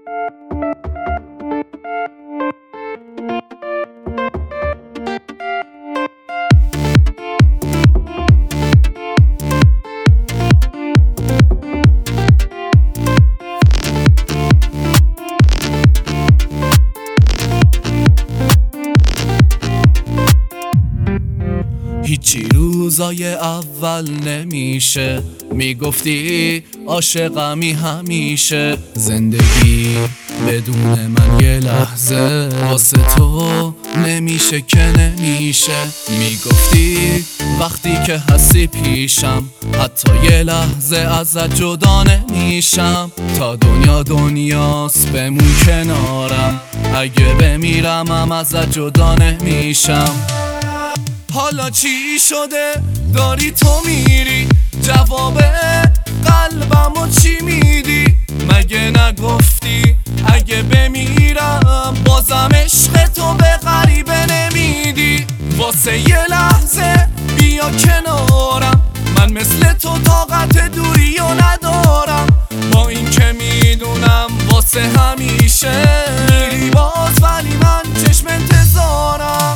هیچی روزای اول نمیشه، میگفتی عاشقمی همیشه. زندگی بدون من یه لحظه واسه تو نمیشه که نمیشه. میگفتی وقتی که هستی پیشم حتی یه لحظه ازت جدا نمیشم. تا دنیا دنیاست بمون کنارم، اگه بمیرم ازت جدا نمیشم. حالا چی شده داری تو میری؟ جواب قلبمو چی میدی؟ مگه نگفتی اگه بمیرم بازم عشق تو به غریبه نمیدی؟ واسه یه لحظه بیا کنارم، من مثل تو طاقت دوریو ندارم. با این که میدونم واسه همیشه میری باز، ولی من چشم انتظارم.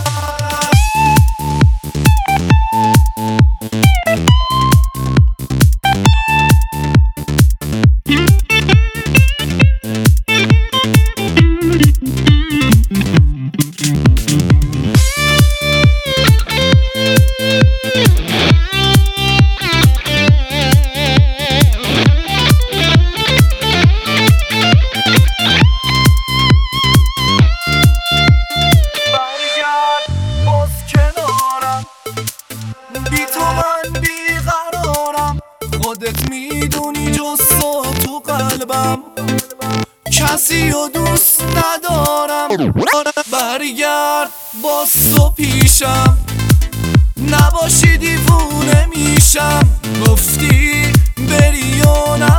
خودت میدونی جز تو قلبم کسی رو دوست ندارم. برگرد باز تو پیشم، نباشی دیوونه میشم. گفتی بری و